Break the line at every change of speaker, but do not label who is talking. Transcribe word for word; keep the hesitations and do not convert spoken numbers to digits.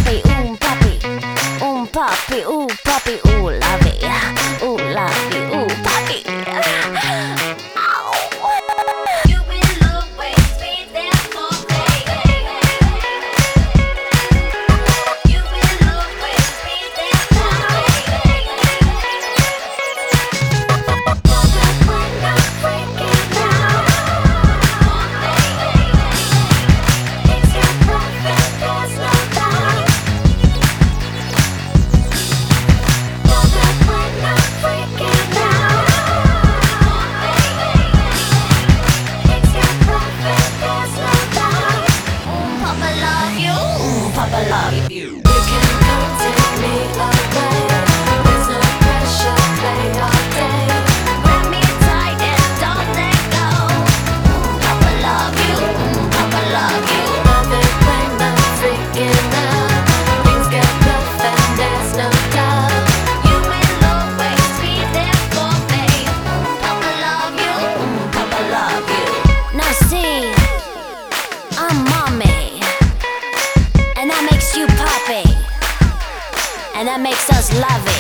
papi, un papi, un papi, ooh papi, ooh lovey, ooh lovey, ooh papi. You will always be there for me. You will always be there for me. When I'm freaking out, it's your perfect, there's no doubt. When I'm freaking out, it's your perfect, there's no doubt. Papa love you, Papa love you. You can come take me away. There's no pressure, play all day. Grab me tight and don't let go. Papa love you, Papa love you. Love it when I'm freaking out. Things get rough and there's no doubt. You will always be there for me. Papa love you, Papa love you. Now see, I'm mommy, and that makes you poppy, and that makes us lovey.